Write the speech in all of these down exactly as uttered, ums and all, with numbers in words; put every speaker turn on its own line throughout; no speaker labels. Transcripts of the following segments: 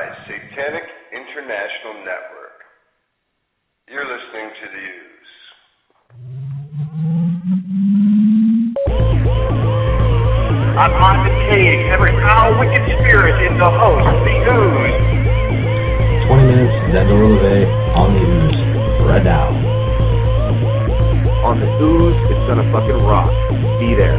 Satanic International Network. You're listening to The Ooze.
I'm on the cage, every foul wicked spirit in the host, The Ooze.
twenty minutes, Xander Releve on The Ooze, right now.
On The Ooze, it's gonna fucking rock. Be there.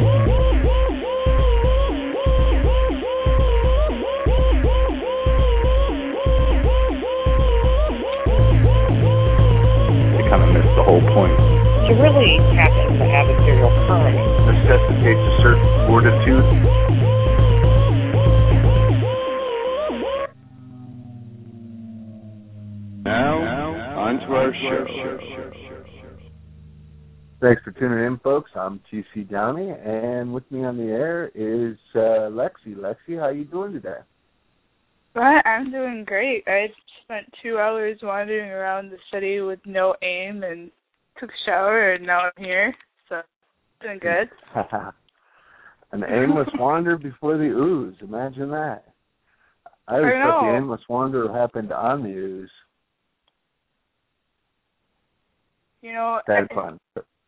Kind of missed the whole point.
To really tap into adversarial current
Necessitates a certain fortitude.
Now, on to our show.
Thanks for tuning in, folks. I'm T C Downey, and with me on the air is uh, Lexi. Lexi, how you doing today?
Well, I'm doing great. I spent two hours wandering around the city with no aim and took a shower, and now I'm here, so doing good.
An aimless wander before the Ooze. Imagine that. I always
I
thought
know.
the aimless wander happened on the Ooze.
You know,
That
I,
fun.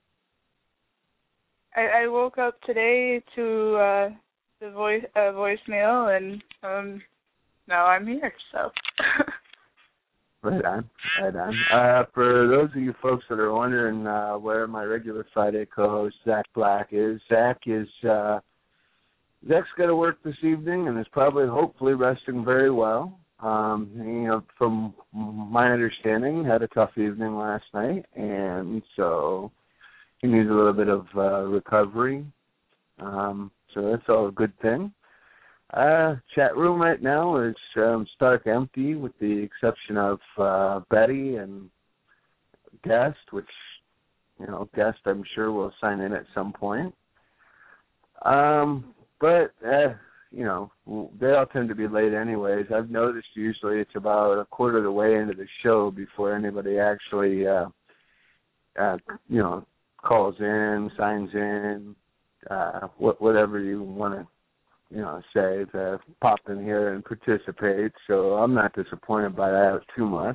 I, I woke up today to uh, the voice uh, voicemail, and um. Now I'm here, so.
Right on, right on. Uh, for those of you folks that are wondering uh, where my regular Friday co-host Zach Black is, Zach is uh, Zach's got to work this evening and is probably, hopefully, resting very well. Um, you know, from my understanding, had a tough evening last night, and so he needs a little bit of uh, recovery. Um, so that's all a good thing. Uh, chat room right now is um, stark empty with the exception of uh, Betty and Guest, which, you know, Guest I'm sure will sign in at some point. Um, but, uh, you know, they all tend to be late anyways. I've noticed usually it's about a quarter of the way into the show before anybody actually, uh, uh, you know, calls in, signs in, uh, wh- whatever you want to, you know, say to pop in here and participate, so I'm not disappointed by that too much.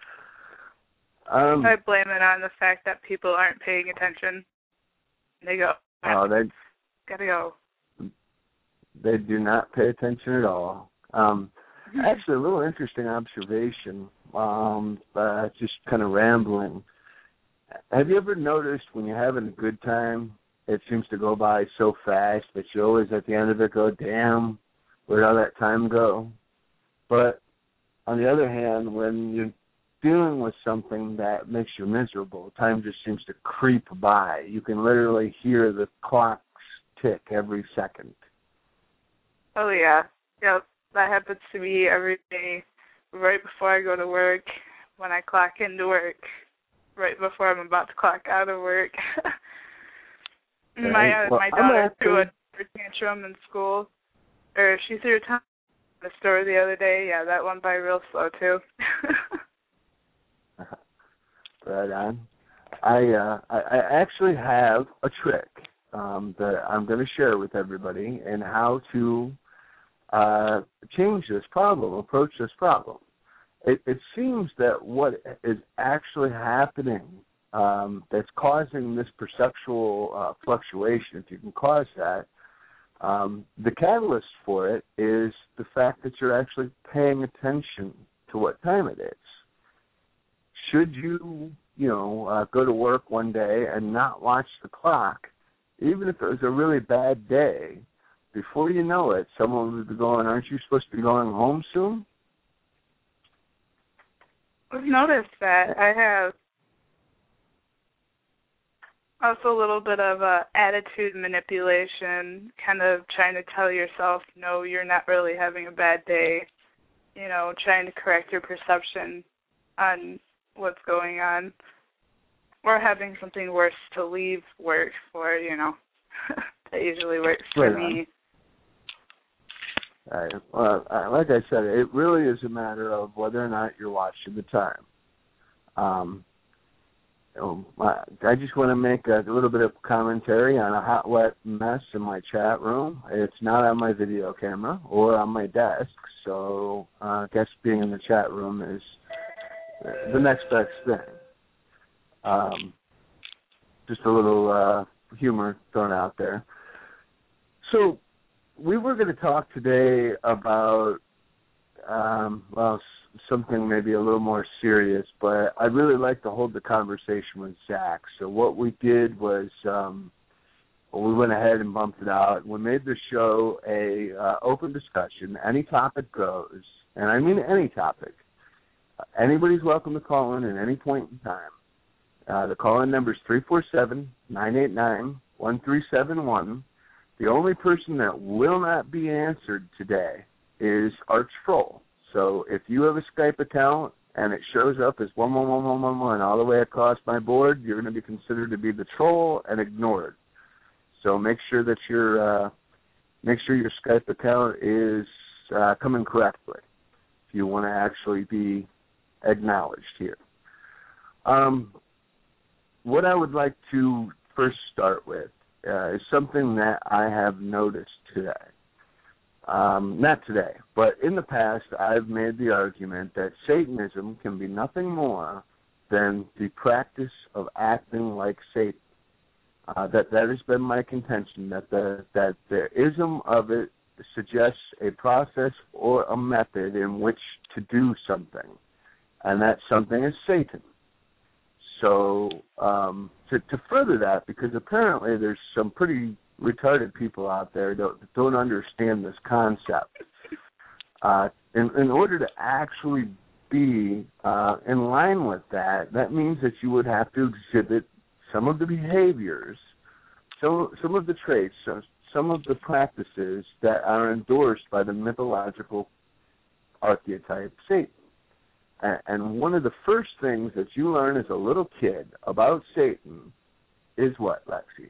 Um,
I blame it on the fact that people aren't paying attention. They go,
oh, they
gotta go.
they do not pay attention at all. Um, actually, a little interesting observation, um, uh, just kind of rambling. Have you ever noticed when you're having a good time, it seems to go by so fast that you always at the end of it go, damn, where'd all that time go? But on the other hand, when you're dealing with something that makes you miserable, time just seems to creep by. You can literally hear the clocks tick every second.
Oh, yeah. Yep, that happens to me every day, right before I go to work, when I clock into work, right before I'm about to clock out of work. My uh,
well,
my daughter
actually,
threw a temper tantrum in school, or she threw a tantrum in the store the other day. Yeah, that went by real slow too.
Right on. I uh, I, I actually have a trick um, that I'm going to share with everybody and how to uh, change this problem, approach this problem. It, it seems that what is actually happening Um, that's causing this perceptual uh, fluctuation, if you can cause that, um, the catalyst for it is the fact that you're actually paying attention to what time it is. Should you, you know, uh, go to work one day and not watch the clock, even if it was a really bad day, before you know it, someone would be going, aren't you supposed to be going home soon?
I've noticed that. I have also a little bit of uh, attitude manipulation, kind of trying to tell yourself, no, you're not really having a bad day, you know, trying to correct your perception on what's going on, or having something worse to leave work for, you know. That usually works for
Right on.
me.
Right. Well, uh, like I said, it really is a matter of whether or not you're watching the time. Um, Um, I, I just want to make a, a little bit of commentary on a hot, wet mess in my chat room. It's not on my video camera or on my desk, so uh, I guess being in the chat room is the next best thing. Um, just a little uh, humor thrown out there. So we were going to talk today about, um, well, something maybe a little more serious, but I'd really like to hold the conversation with Zach. So what we did was um, well, we went ahead and bumped it out. We made the show a uh, open discussion. Any topic goes, and I mean any topic. Anybody's welcome to call in at any point in time. Uh, the call-in number is three four seven, nine eight nine, one three seven one. The only person that will not be answered today is our troll. So if you have a Skype account and it shows up as one one one one one one all the way across my board, you're going to be considered to be the troll and ignored. So make sure that your uh, make sure your Skype account is uh, coming correctly if you want to actually be acknowledged here. Um, what I would like to first start with uh, is something that I have noticed today. Um, not today, but in the past, I've made the argument that Satanism can be nothing more than the practice of acting like Satan. Uh, that that has been my contention, that the that the ism of it suggests a process or a method in which to do something, and that something is Satan. So um, to, to further that, because apparently there's some pretty retarded people out there that don't understand this concept. Uh, in, in order to actually be uh, in line with that, that means that you would have to exhibit some of the behaviors, some, some of the traits, some, some of the practices that are endorsed by the mythological archetype Satan. And, and one of the first things that you learn as a little kid about Satan is what, Lexi?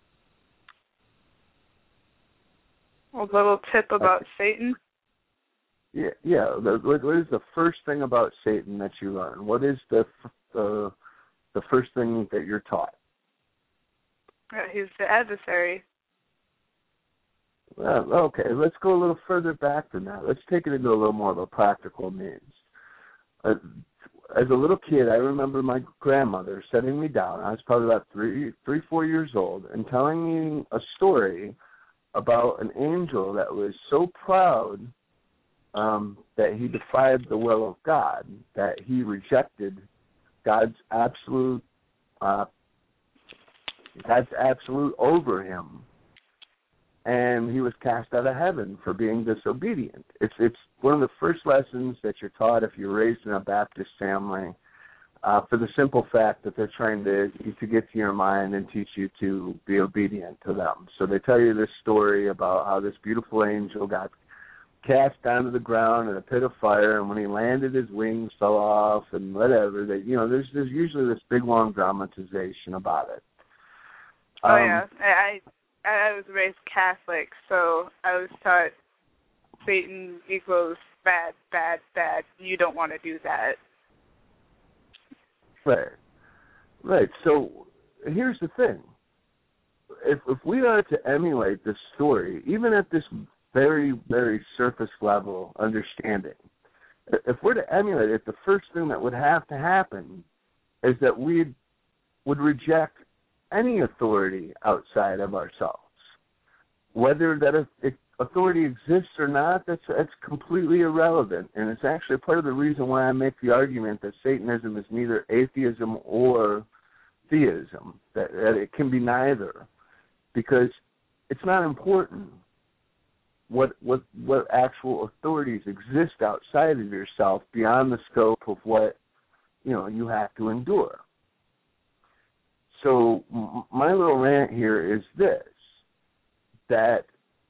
A little tip about okay. Satan?
Yeah, yeah. The, what is the first thing about Satan that you learn? What is the the, the first thing that you're taught?
Uh, he's the adversary.
Well, okay, let's go a little further back than that. Let's take it into a little more of a practical means. Uh, as a little kid, I remember my grandmother setting me down. I was probably about three, three, four years old, and telling me a story about an angel that was so proud um, that he defied the will of God, that he rejected God's absolute, uh, God's absolute over him, and he was cast out of heaven for being disobedient. It's it's one of the first lessons that you're taught if you're raised in a Baptist family, uh, for the simple fact that they're trying to to get to your mind and teach you to be obedient to them. So they tell you this story about how this beautiful angel got cast down to the ground in a pit of fire, and when he landed, his wings fell off, and whatever. That you know, there's there's usually this big long dramatization about it.
Oh
um,
yeah, I I was raised Catholic, so I was taught Satan equals bad, bad, bad. You don't want to do that.
Right. Right. So here's the thing. If if we are to emulate this story, even at this very, very surface level understanding, if we're to emulate it, the first thing that would have to happen is that we would reject any authority outside of ourselves. Whether that authority exists or not, that's, that's completely irrelevant. And it's actually part of the reason why I make the argument that Satanism is neither atheism or theism, that, that it can be neither. Because it's not important what, what, what actual authorities exist outside of yourself beyond the scope of what, you know, you have to endure. So my little rant here is this, that,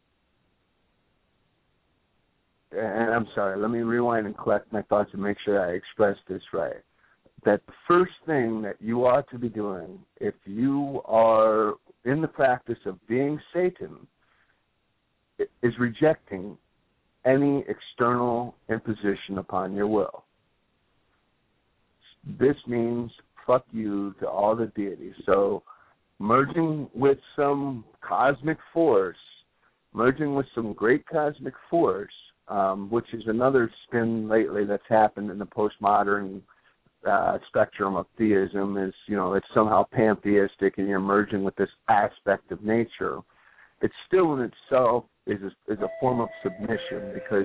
and I'm sorry, let me rewind and collect my thoughts and make sure I express this right, that the first thing that you ought to be doing if you are in the practice of being Satan is rejecting any external imposition upon your will. This means fuck you to all the deities. So merging with some cosmic force, merging with some great cosmic force, um, which is another spin lately that's happened in the postmodern uh, spectrum of theism, is, you know, it's somehow pantheistic and you're merging with this aspect of nature. It still in itself is a, is a form of submission, because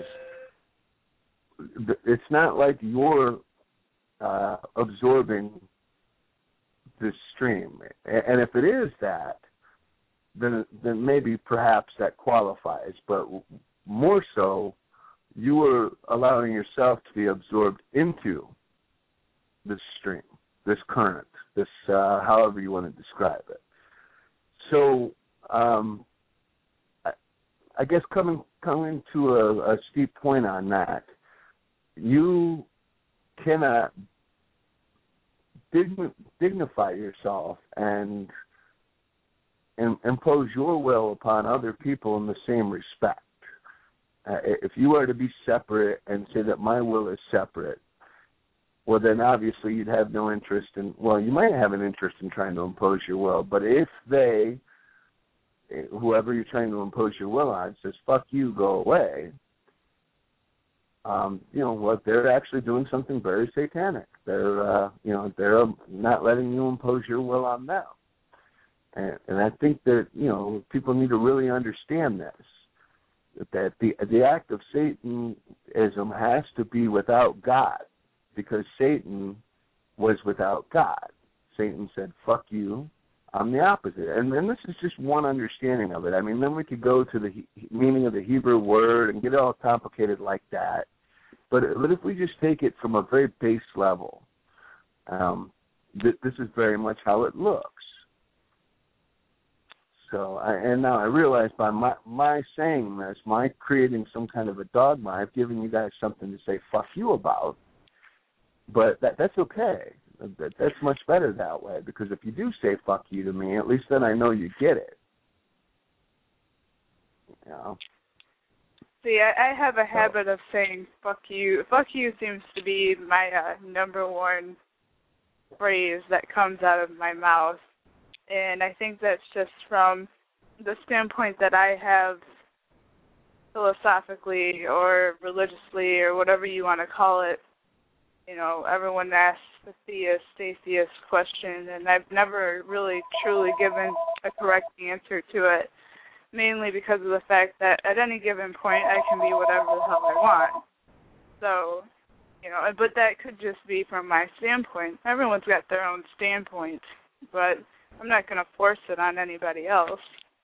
it's not like you're uh, absorbing this stream. And if it is that, then then maybe perhaps that qualifies. But more so, you are allowing yourself to be absorbed into this stream, this current, this uh, however you want to describe it. So um, I, I guess coming coming to a, a steep point on that, you cannot dign, dignify yourself and, and impose your will upon other people in the same respect. Uh, if you are to be separate and say that my will is separate, well, then obviously you'd have no interest in, well, you might have an interest in trying to impose your will, but if they, whoever you're trying to impose your will on, says, fuck you, go away, um, you know, what, they're actually doing something very satanic. They're, uh, you know, they're not letting you impose your will on them. And, and I think that, you know, people need to really understand this, that the the act of Satanism has to be without God, because Satan was without God. Satan said, fuck you, I'm the opposite. And then this is just one understanding of it. I mean, then we could go to the he- meaning of the Hebrew word and get it all complicated like that. But, but if we just take it from a very base level, um, th- this is very much how it looks. So, I, and now I realize by my, my saying this, my creating some kind of a dogma, I've given you guys something to say fuck you about. But that that's okay. That, that's much better that way, because if you do say fuck you to me, at least then I know you get it. You know?
See, I, I have a habit of saying fuck you. Fuck you seems to be my uh, number one phrase that comes out of my mouth. And I think that's just from the standpoint that I have philosophically or religiously or whatever you want to call it. You know, everyone asks the theist, atheist question, and I've never really truly given a correct answer to it, mainly because of the fact that at any given point I can be whatever the hell I want. So, you know, but that could just be from my standpoint. Everyone's got their own standpoint, but I'm not going to force it on anybody else.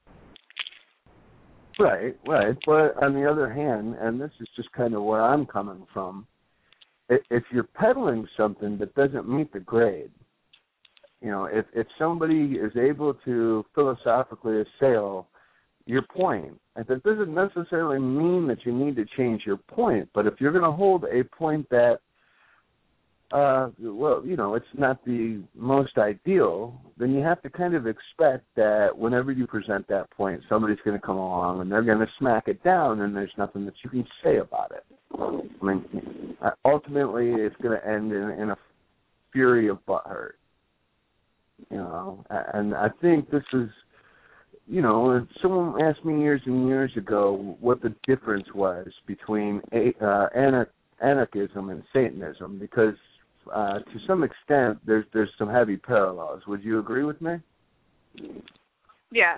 Right, right. But on the other hand, and this is just kind of where I'm coming from, if you're peddling something that doesn't meet the grade, you know, if, if somebody is able to philosophically assail your point, and that doesn't necessarily mean that you need to change your point, but if you're going to hold a point that, uh, well, you know, it's not the most ideal, then you have to kind of expect that whenever you present that point, somebody's going to come along and they're going to smack it down, and there's nothing that you can say about it. I mean, ultimately, it's going to end in, in a fury of butthurt. You know, and I think this is, you know, someone asked me years and years ago what the difference was between uh, anar- anarchism and Satanism, because uh, to some extent there's there's some heavy parallels. Would you agree with me?
Yeah.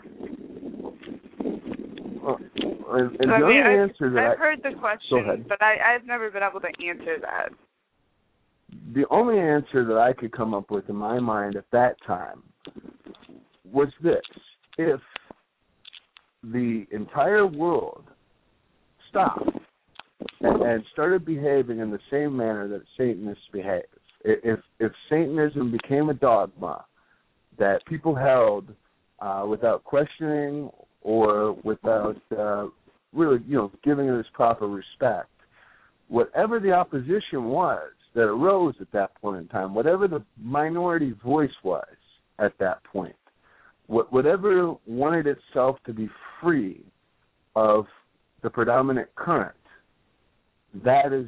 Well, and, and
I
the
mean,
only
I've,
answer that
I've
I,
heard the question, but I, I've never been able to answer that.
The only answer that I could come up with in my mind at that time was this: if the entire world stopped and, and started behaving in the same manner that Satanists behave, if if Satanism became a dogma that people held uh, without questioning or without uh, really, you know, giving it its proper respect, whatever the opposition was that arose at that point in time, whatever the minority voice was at that point, whatever wanted itself to be free of the predominant current, that is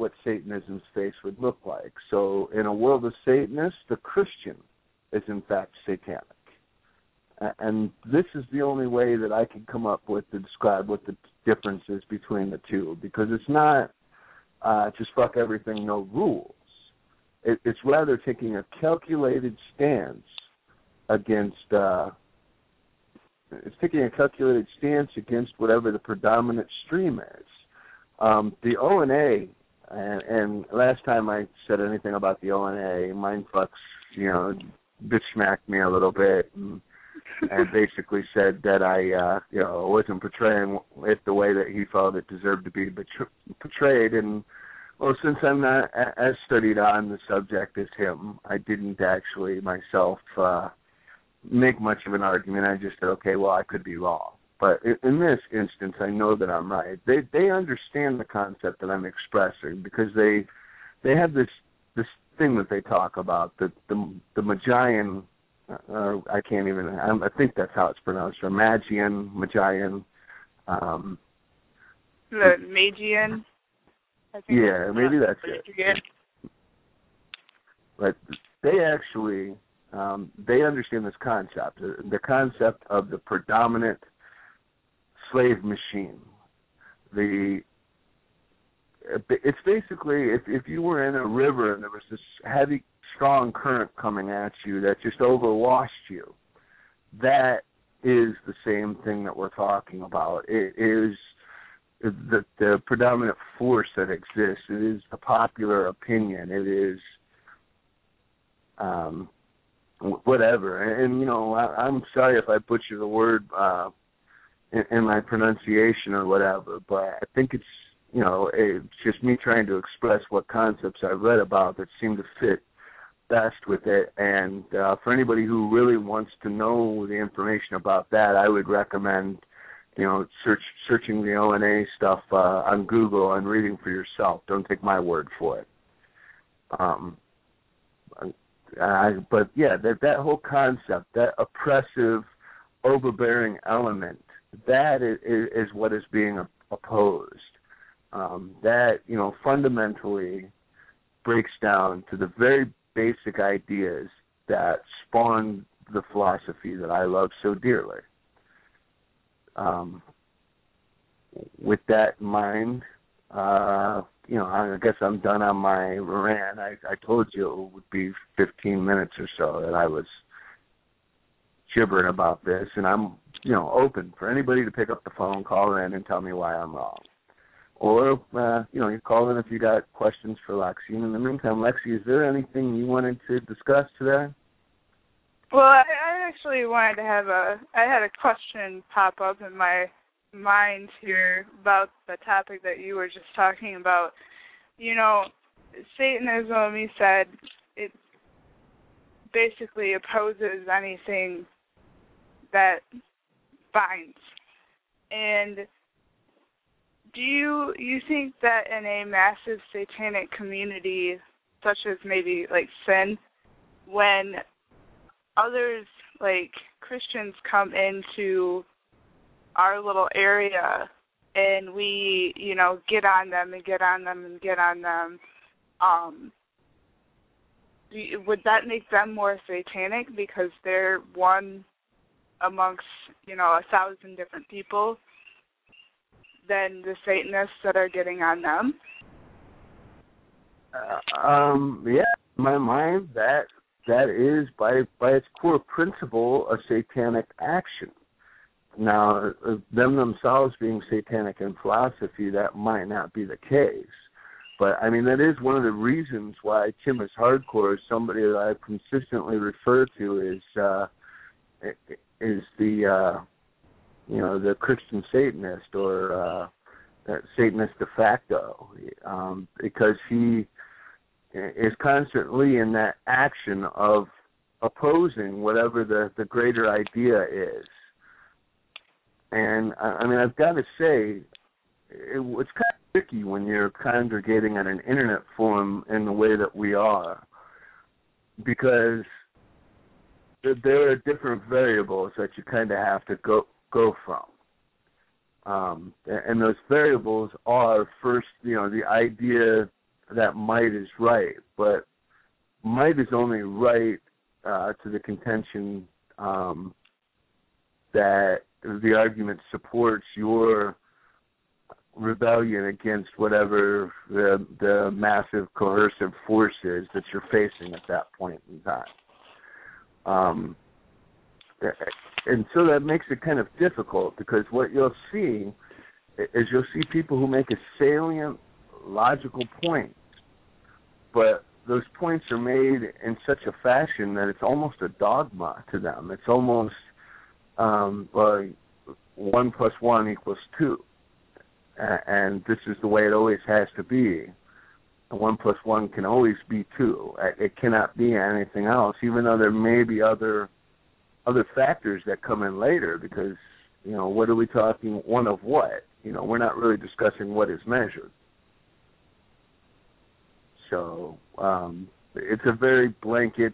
what Satanism's face would look like. So in a world of Satanists, the Christian is in fact satanic. And this is the only way that I can come up with to describe what the difference is between the two, because it's not uh, just fuck everything, no rules. It, it's rather taking a calculated stance against, uh, it's taking a calculated stance against whatever the predominant stream is. Um, the O N A, and, and last time I said anything about the O N A, Mindfucks, you know, bitch smacked me a little bit and, and basically said that I, uh, you know, wasn't portraying it the way that he felt it deserved to be betr- portrayed. And, well, since I'm not a- as studied on the subject as him, I didn't actually myself uh, make much of an argument. I just said, okay, well, I could be wrong. But in this instance, I know that I'm right. They they understand the concept that I'm expressing because they they have this this thing that they talk about, the the, the Magian, uh, I can't even, I think that's how it's pronounced, or Magian, Magian. Um,
the Magian? I think
yeah, maybe that's
Magian.
it. But they actually, um, they understand this concept, the, the concept of the predominant slave machine. The it's basically if if you were in a river and there was this heavy, strong current coming at you that just overwashed you, that is the same thing that we're talking about. It is the the predominant force that exists. It is the popular opinion. It is um, whatever. And, and you know, I, I'm sorry if I butcher the word. Uh, In, in my pronunciation or whatever, but I think it's, you know, it's just me trying to express what concepts I've read about that seem to fit best with it. And uh, for anybody who really wants to know the information about that, I would recommend, you know, search searching the O N A stuff uh, on Google and reading for yourself. Don't take my word for it. Um, I, but yeah, that that whole concept, that oppressive, overbearing element, that is, is what is being opposed. Um, that, you know, fundamentally breaks down to the very basic ideas that spawned the philosophy that I love so dearly. Um, with that in mind, uh, you know, I guess I'm done on my rant. I, I told you it would be fifteen minutes or so that I was gibbering about this, and I'm, you know, open for anybody to pick up the phone, call in, and tell me why I'm wrong. Or, uh, you know, you call in if you got questions for Lexi. And in the meantime, Lexi, is there anything you wanted to discuss today?
Well, I, I actually wanted to have a, I had a question pop up in my mind here about the topic that you were just talking about. You know, Satanism, you said, it basically opposes anything that binds. And do you you think that in a massive satanic community, such as maybe like Sin, when others like Christians come into our little area and we, you know, get on them and get on them and get on them, um, do you, would that make them more satanic because they're one amongst, you know, a thousand different people than the Satanists that are getting on them?
Uh, um, yeah, in my mind, that that is by by its core principle a satanic action. Now, uh, them themselves being satanic in philosophy, that might not be the case. But, I mean, that is one of the reasons why Tim is Hardcore is somebody that I consistently refer to as uh, is the, uh, you know, the Christian Satanist or uh, Satanist de facto, um, because he is constantly in that action of opposing whatever the, the greater idea is. And, I mean, I've got to say, it, it's kind of tricky when you're congregating on an internet forum in the way that we are, because there are different variables that you kind of have to go go from. Um, and those variables are, first, you know, the idea that might is right, but might is only right uh, to the contention um, that the argument supports your rebellion against whatever the the massive coercive force is that you're facing at that point in time. Um, and so that makes it kind of difficult, because what you'll see is you'll see people who make a salient, logical point, but those points are made in such a fashion that it's almost a dogma to them. It's almost um, like one plus one equals two. And this is the way it always has to be. And one plus one can always be two. It cannot be anything else, even though there may be other other factors that come in later, because, you know, what are we talking, one of what? You know, we're not really discussing what is measured. So um, it's a very blanket,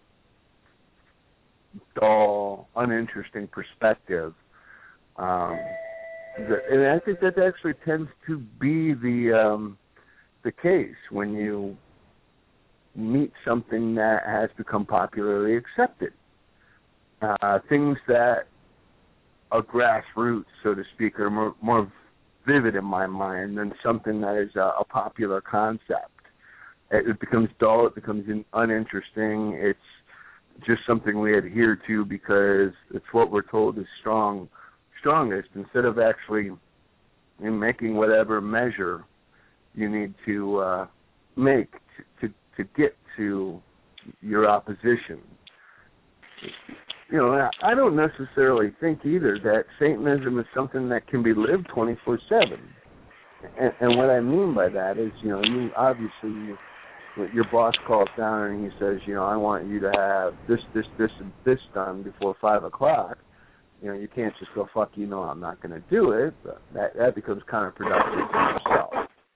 dull, uninteresting perspective. Um, and I think that actually tends to be the um, the case when you meet something that has become popularly accepted. Uh, things that are grassroots, so to speak, are more, more vivid in my mind than something that is a, a popular concept. It, it becomes dull, it becomes in, uninteresting. It's just something we adhere to because it's what we're told is strong, strongest, instead of actually in making whatever measure you need to uh, make to, to, to get to your opposition. You know, I don't necessarily think either that Satanism is something that can be lived twenty-four seven. And, and what I mean by that is, you know, you obviously, you, your boss calls down and he says, you know, I want you to have this, this, this, and this done before five o'clock. You know, you can't just go, fuck you, no, I'm not going to do it. But that, that becomes counterproductive to yourself.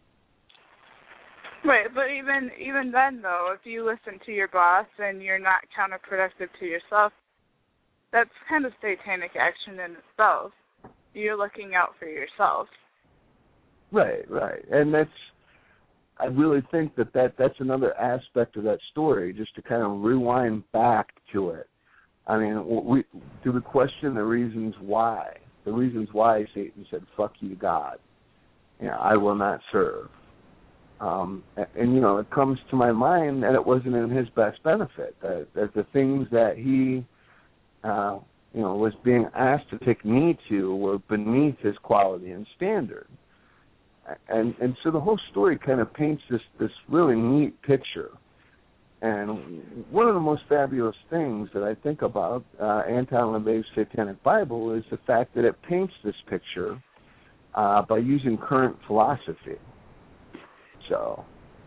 Right, but even even then, though, if you listen to your boss and you're not counterproductive to yourself, that's kind of satanic action in itself. You're looking out for yourself.
Right, right. And that's, I really think that, that that's another aspect of that story, just to kind of rewind back to it. I mean, we do we question the reasons why? The reasons why Satan said, fuck you, God. You know, I will not serve. Um, and, and, you know, it comes to my mind that it wasn't in his best benefit, that, that the things that he, uh, you know, was being asked to take knee to were beneath his quality and standard. And and so the whole story kind of paints this, this really neat picture. And one of the most fabulous things that I think about uh, Anton LaVey's Satanic Bible is the fact that it paints this picture uh, by using current philosophy. So,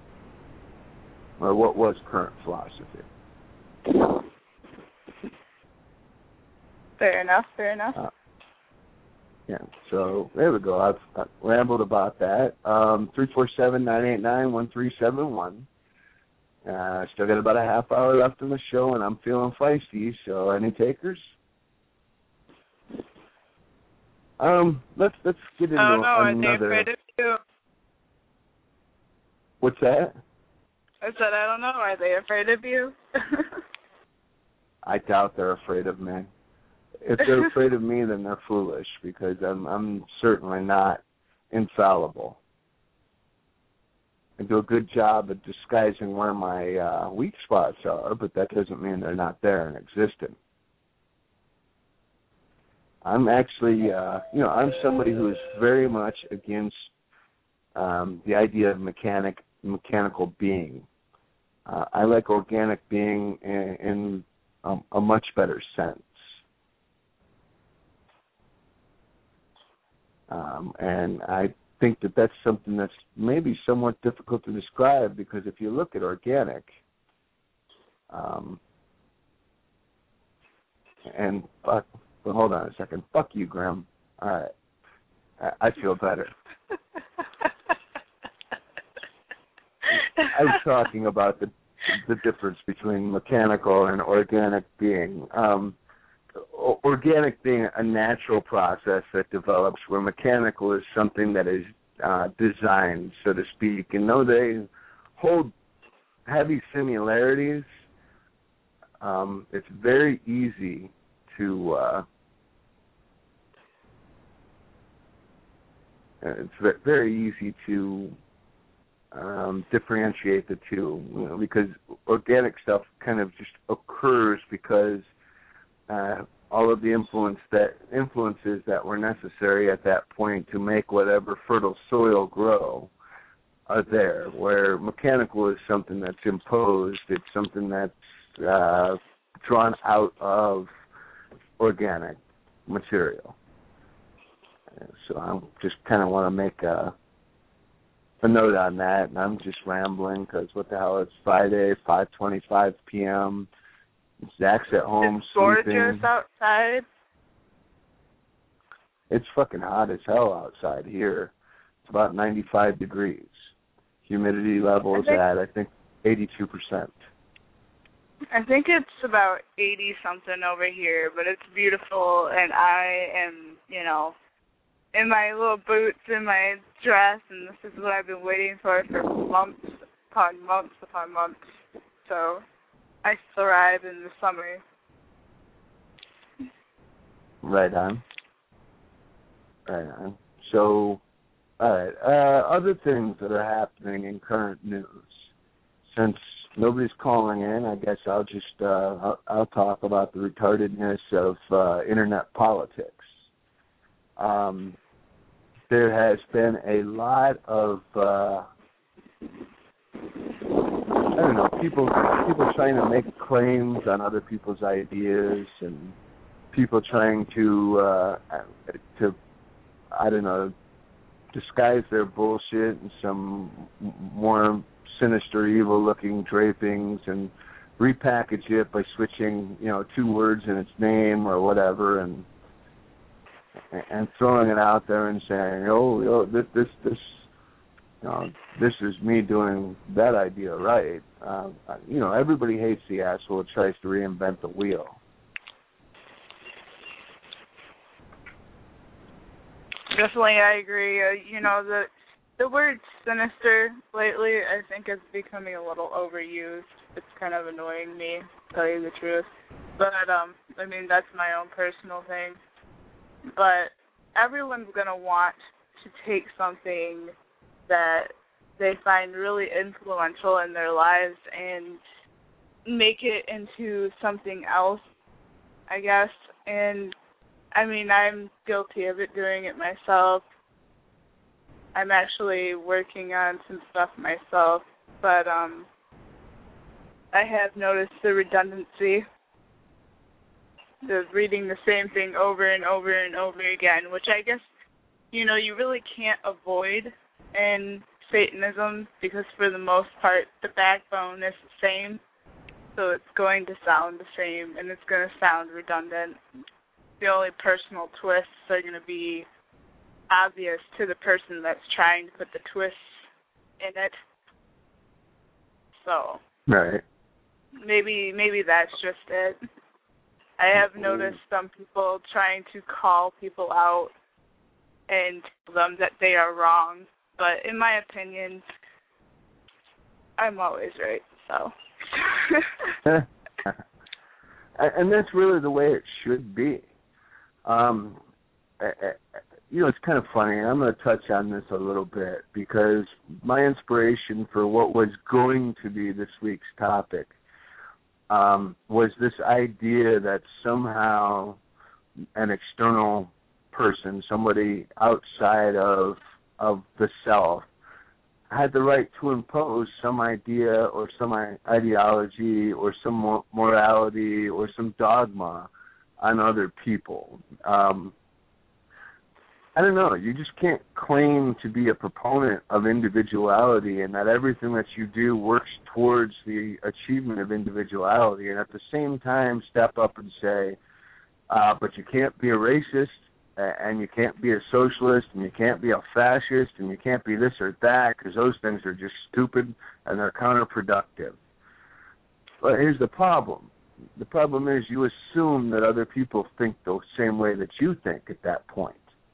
or what was current philosophy?
Fair enough, fair enough.
Uh, yeah, so there we go. I've, I've rambled about that. Um, three four seven, nine eight nine, one three seven one. Uh, still got about a half hour left in the show, and I'm feeling feisty, so any takers? Um, let's let's get into
oh, no,
another...
Are they afraid of you?
What's that?
I said, I don't know. Are they afraid of you?
I doubt they're afraid of me. If they're afraid of me, then they're foolish, because I'm I'm certainly not infallible. I do a good job at disguising where my uh, weak spots are, but that doesn't mean they're not there and existent. I'm actually, uh, you know, I'm somebody who is very much against um, the idea of mechanic mechanical being. Uh, I like organic being in, in um, a much better sense. Um, and I think that that's something that's maybe somewhat difficult to describe, because if you look at organic, um, and fuck, well, hold on a second, fuck you, Grim. All right, I, I feel better. I was talking about the the difference between mechanical and organic being. Um, organic being a natural process that develops, where mechanical is something that is uh, designed, so to speak. And though they hold heavy similarities, um, it's very easy to uh, it's very easy to um, differentiate the two, you know, because organic stuff kind of just occurs because uh, all of the influence that influences that were necessary at that point to make whatever fertile soil grow are there, where mechanical is something that's imposed. It's something that's uh, drawn out of organic material. So I just kind of want to make a, a note on that, and I'm just rambling because what the hell, it's Friday, five twenty-five p.m., Zach's at home
it's
sleeping.
It's gorgeous outside.
It's fucking hot as hell outside here. It's about ninety-five degrees. Humidity level is at, I think, eighty-two percent.
I think it's about eighty-something over here, but it's beautiful, and I am, you know, in my little boots and my dress, and this is what I've been waiting for for months upon months upon months. So I thrive in the summer.
Right on. Right on. So, all right. Uh, other things that are happening in current news. Since nobody's calling in, I guess I'll just uh, I'll, I'll talk about the retardedness of uh, internet politics. Um, there has been a lot of uh, I don't know, people people trying to make claims on other people's ideas, and people trying to uh, to I don't know, disguise their bullshit in some more sinister, evil-looking drapings and repackage it by switching, you know, two words in its name or whatever, and and throwing it out there and saying, oh, you know, this this this. You know, this is me doing that idea right. Uh, you know, everybody hates the asshole who tries to reinvent the wheel.
Definitely, I agree. Uh, you know, the the word sinister lately, I think, is becoming a little overused. It's kind of annoying me, to tell you the truth. But, um, I mean, that's my own personal thing. But everyone's going to want to take something that they find really influential in their lives and make it into something else, I guess. And, I mean, I'm guilty of it, doing it myself. I'm actually working on some stuff myself, but um, I have noticed the redundancy of reading the same thing over and over and over again, which I guess, you know, you really can't avoid in Satanism, because for the most part the backbone is the same, so it's going to sound the same and it's going to sound redundant. The only personal twists are going to be obvious to the person that's trying to put the twists in it. So
right.
maybe maybe that's just it. I have noticed some people trying to call people out and tell them that they are wrong. But in my opinion, I'm always right, so.
And that's really the way it should be. Um, you know, it's kind of funny. I'm going to touch on this a little bit because my inspiration for what was going to be this week's topic um, was this idea that somehow an external person, somebody outside of of the self, had the right to impose some idea or some ideology or some morality or some dogma on other people. Um, I don't know. You just can't claim to be a proponent of individuality and that everything that you do works towards the achievement of individuality, and at the same time step up and say, uh, but you can't be a racist, and you can't be a socialist, and you can't be a fascist, and you can't be this or that, because those things are just stupid and they're counterproductive. But here's the problem. The problem is you assume that other people think the same way that you think at that point.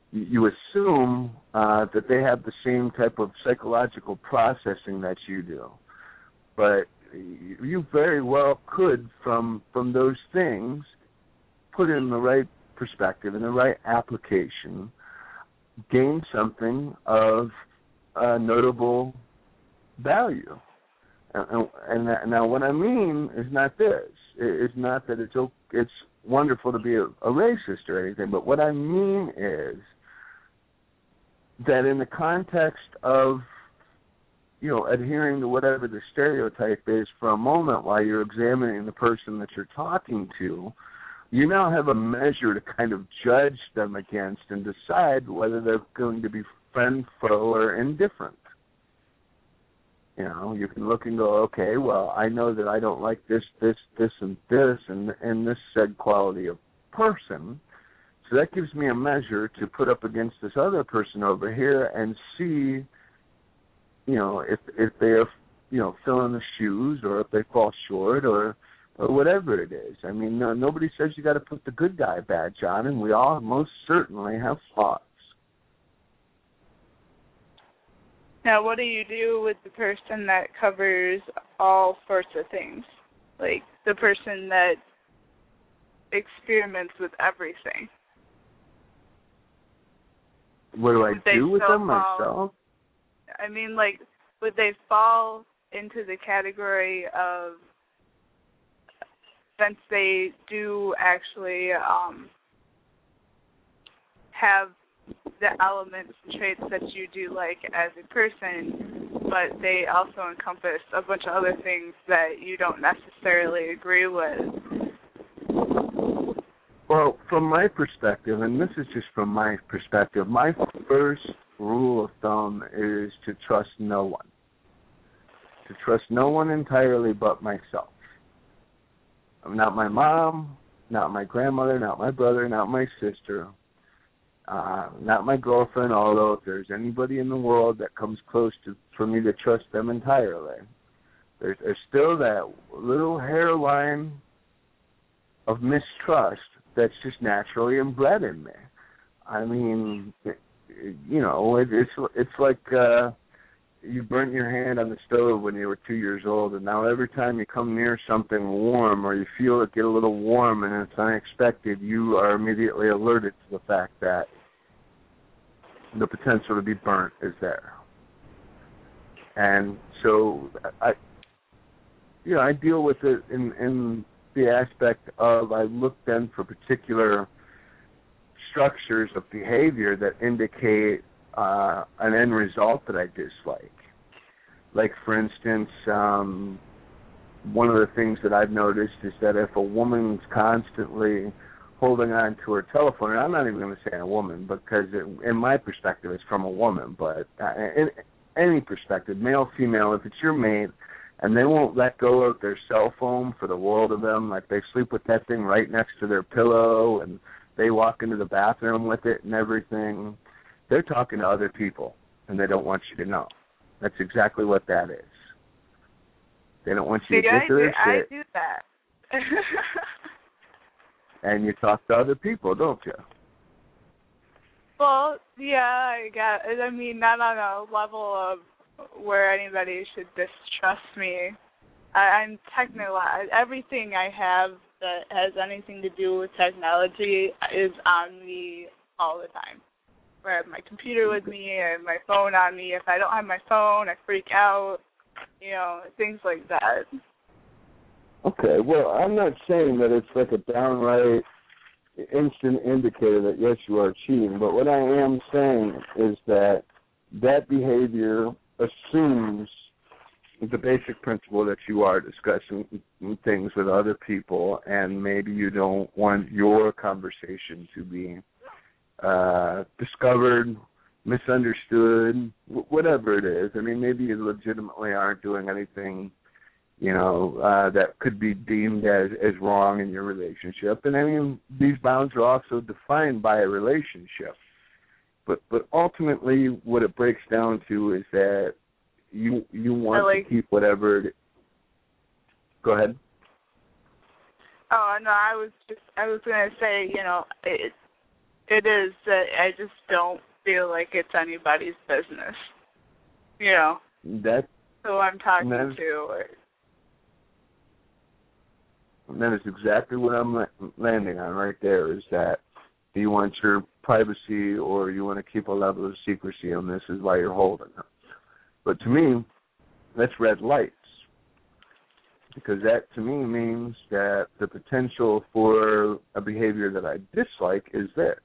you, you assume uh, that they have the same type of psychological processing that you do. But you very well could, from from those things, put it in the right perspective, in the right application, gain something of uh, notable value. And, and, that, now what I mean is not this. It's not that it's it's wonderful to be a, a racist or anything, but what I mean is that in the context of, you know, adhering to whatever the stereotype is for a moment while you're examining the person that you're talking to, you now have a measure to kind of judge them against and decide whether they're going to be friend, foe, or indifferent. You know, you can look and go, okay, well, I know that I don't like this, this, this, and this, and, and this said quality of person. So that gives me a measure to put up against this other person over here and see, you know, if if they're, you know, filling the shoes or if they fall short or or whatever it is. I mean, no, nobody says you got to put the good guy badge on, and we all most certainly have flaws.
Now, what do you do with the person that covers all sorts of things? Like the person that experiments with everything?
What do I
Would
do with them
fall,
myself?
I mean, like, would they fall into the category of, since they do actually um, have the elements and traits that you do like as a person, but they also encompass a bunch of other things that you don't necessarily agree with?
Well, from my perspective, and this is just from my perspective, my first rule of thumb is to trust no one. To trust no one entirely but myself. Not my mom, not my grandmother, not my brother, not my sister, uh, not my girlfriend, although if there's anybody in the world that comes close to for me to trust them entirely, there's, there's still that little hairline of mistrust that's just naturally inbred in me. I mean, you know, it, it's it's like uh, you burnt your hand on the stove when you were two years old, and now every time you come near something warm or you feel it get a little warm and it's unexpected, you are immediately alerted to the fact that the potential to be burnt is there. And so I, you know, I deal with it in, in the aspect of I look then for particular structures of behavior that indicate uh, an end result that I dislike. Like, for instance, um, one of the things that I've noticed is that if a woman's constantly holding on to her telephone, and I'm not even going to say a woman because it, in my perspective it's from a woman, but uh, in any perspective, male, female, if it's your mate, and they won't let go of their cell phone for the world of them, like they sleep with that thing right next to their pillow and they walk into the bathroom with it and everything, they're talking to other people, and they don't want you to know. That's exactly what that is. They don't want you
See,
to get
I
to their
do, I
shit.
do that.
And you talk to other people, don't you?
Well, yeah, I got. I mean, not on a level of where anybody should distrust me. I, I'm technical. Everything I have that has anything to do with technology is on me all the time. I have my computer with me, I have my phone on me. If I don't have my phone, I freak out. You know, things like that.
Okay, well, I'm not saying that it's like a downright instant indicator that, yes, you are cheating, but what I am saying is that that behavior assumes the basic principle that you are discussing things with other people, and maybe you don't want your conversation to be uh, discovered, misunderstood, whatever it is. I mean, maybe you legitimately aren't doing anything, you know, uh, that could be deemed as, as wrong in your relationship. And I mean, these bounds are also defined by a relationship. But but ultimately, what it breaks down to is that you you want like, to keep whatever. It, go ahead.
Oh no, I was just I was gonna say, you know, it, it is that I just don't feel like it's anybody's business. You know.
That.
Who I'm talking
that is,
to. Or,
that is exactly what I'm landing on right there. Is that do you want your privacy or you want to keep a level of secrecy on this? Is why you're holding them. But to me, that's red lights. Because that, to me, means that the potential for a behavior that I dislike is there.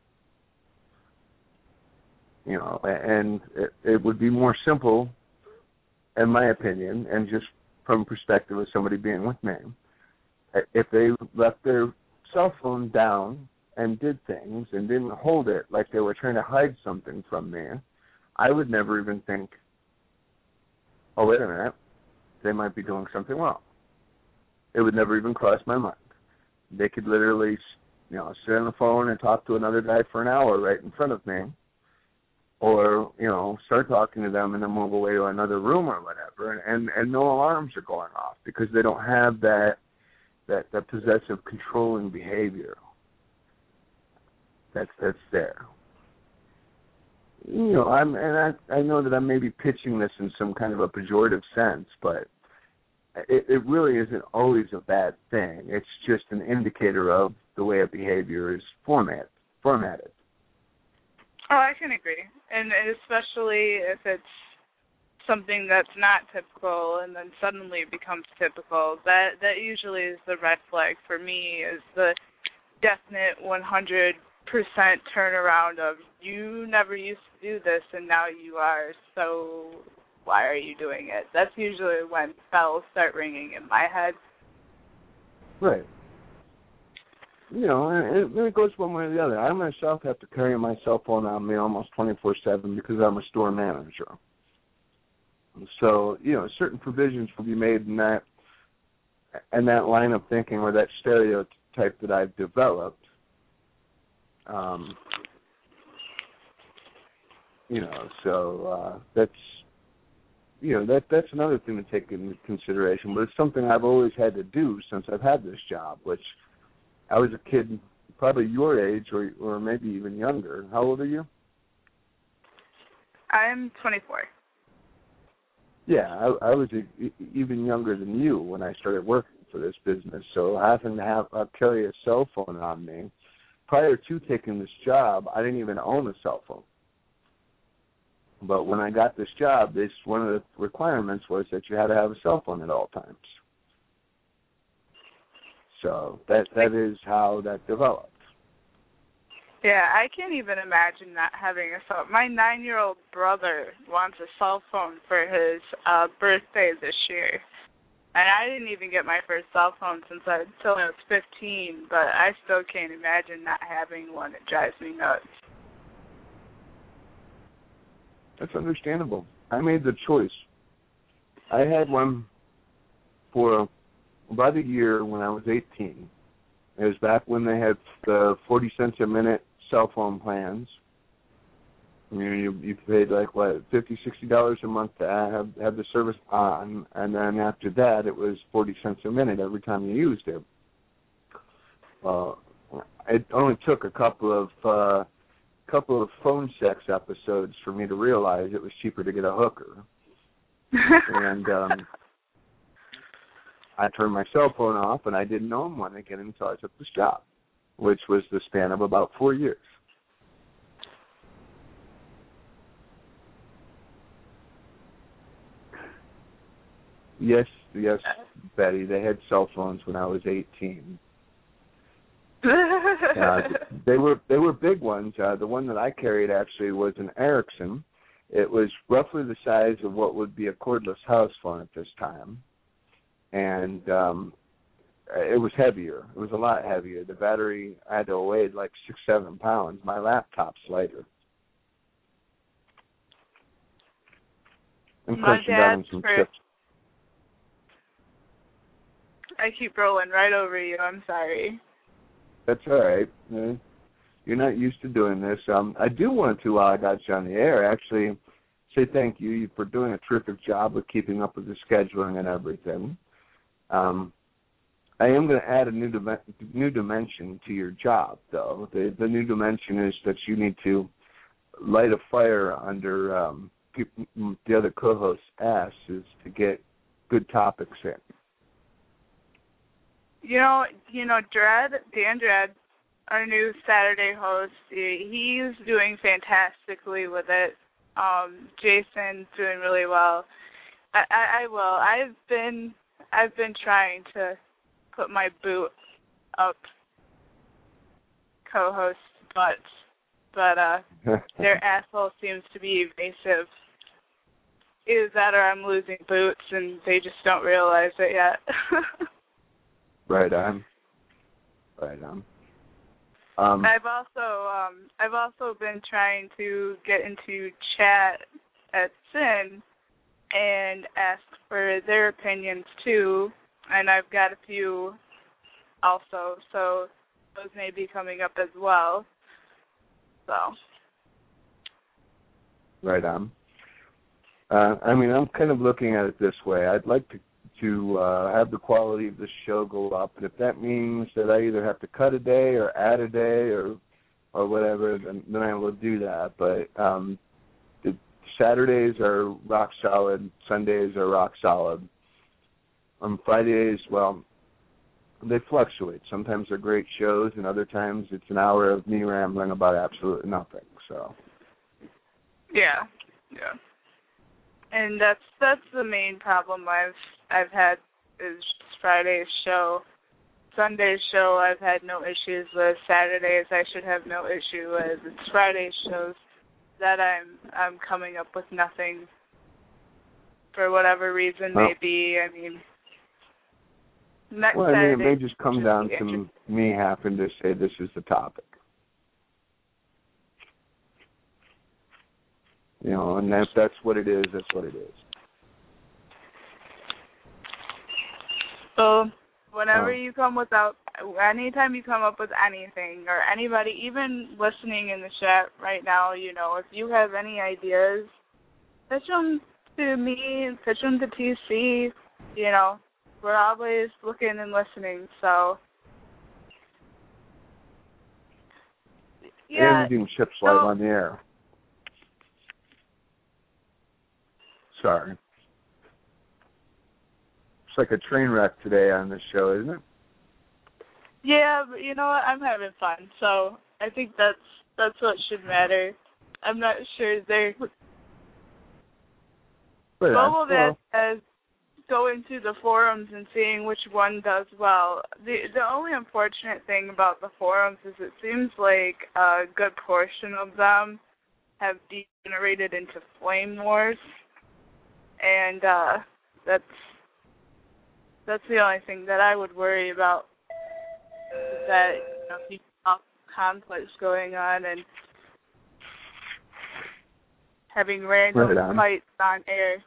You know, and it, it would be more simple, in my opinion, and just from the perspective of somebody being with me, if they left their cell phone down and did things and didn't hold it like they were trying to hide something from me, I would never even think, oh, wait a minute, they might be doing something wrong. It would never even cross my mind. They could literally, you know, sit on the phone and talk to another guy for an hour right in front of me, or, you know, start talking to them and then move away to another room or whatever, and, and, and no alarms are going off because they don't have that that, that possessive controlling behavior that's that's there. You know, I'm and I I know that I may be pitching this in some kind of a pejorative sense, but It, it really isn't always a bad thing. It's just an indicator of the way a behavior is format, formatted.
Oh, I can agree. And especially if it's something that's not typical and then suddenly becomes typical, that, that usually is the red flag for me, is the definite one hundred percent turnaround of you never used to do this and now you are, so why are you doing it? That's usually when bells start ringing in my head.
Right. You know, it, it goes one way or the other. I myself have to carry my cell phone on me almost twenty-four seven because I'm a store manager. So, you know, certain provisions will be made in that, in that line of thinking or that stereotype that I've developed. Um, you know, so uh, that's, you know, that that's another thing to take into consideration, but it's something I've always had to do since I've had this job, which I was a kid probably your age or or maybe even younger. How old are you?
I'm twenty-four.
Yeah, I, I was a, even younger than you when I started working for this business, so having to have uh, carry a cell phone on me, prior to taking this job, I didn't even own a cell phone. But when I got this job, this one of the requirements was that you had to have a cell phone at all times. So that that is how that developed.
Yeah, I can't even imagine not having a cell. My nine-year-old brother wants a cell phone for his uh, birthday this year. And I didn't even get my first cell phone since I, until I was fifteen, but I still can't imagine not having one. It drives me nuts.
That's understandable. I made the choice. I had one for about a year when I was eighteen. It was back when they had the forty cents a minute cell phone plans. You know, you, you paid like, what, fifty dollars, sixty dollars a month to have, have the service on, and then after that it was forty cents a minute every time you used it. Uh, it only took a couple of... Uh, couple of phone sex episodes for me to realize it was cheaper to get a hooker. and um, I turned my cell phone off, and I didn't own one again until I took this job, which was the span of about four years. Yes, yes, Betty, they had cell phones when I was eighteen. uh, they were they were big ones. Uh, the one that I carried actually was an Ericsson. It was roughly the size of what would be a cordless house phone at this time, and um, it was heavier. It was a lot heavier. The battery had to weigh like six, seven pounds. My laptop's lighter. I'm crunching down on some
for...
chips.
I keep rolling right over you. I'm sorry.
That's all right. Uh, you're not used to doing this. Um, I do want to, while I got you on the air, actually say thank you for doing a terrific job with keeping up with the scheduling and everything. Um, I am going to add a new dim- new dimension to your job, though. The, the new dimension is that you need to light a fire under um, people, the other co-host's ass is to get good topics in.
You know, you know, Dredd, Dan Dredd, our new Saturday host, he's doing fantastically with it. Um, Jason's doing really well. I, I, I will. I've been, I've been trying to put my boot up co-host butts, but uh, their asshole seems to be evasive. Either that or I'm losing boots and they just don't realize it yet.
Right on. Right on. Um,
I've also um, I've also been trying to get into chat at Sin and ask for their opinions too, and I've got a few also, so those may be coming up as well. So.
Right on. Uh, I mean, I'm kind of looking at it this way. I'd like to to uh, have the quality of the show go up, and if that means that I either have to cut a day or add a day or or whatever, then, then I will do that. But um, the Saturdays are rock solid, Sundays are rock solid. On Fridays, well, they fluctuate. Sometimes they're great shows, and other times it's an hour of me rambling about absolutely nothing. So.
Yeah, yeah. And that's that's the main problem I've I've had is Friday's show. Sunday's show I've had no issues with. Saturdays I should have no issue with. It's Friday's shows that I'm I'm coming up with nothing for whatever reason
well,
may be. I mean, next
well, I mean,
Saturday
it may just come down to
interesting.
me having to say this is the topic. You know, and if that's what it is, that's what it is.
So whenever
um,
you come without, anytime you come up with anything or anybody, even listening in the chat right now, you know, if you have any ideas, pitch them to me, pitch them to T C, you know, we're always looking and listening, so. Yeah.
And eating chips
so,
live on the air. Sorry. It's like a train wreck today on this show, isn't it?
Yeah, but you know what? I'm having fun, so I think that's that's what should matter. I'm not sure they're.
But
Global
yeah,
Vet says going through the forums and seeing which one does well. The the only unfortunate thing about the forums is it seems like a good portion of them have degenerated into flame wars. And uh, that's that's the only thing that I would worry about. That you know, you have conflicts going on and having random
right on.
fights on air.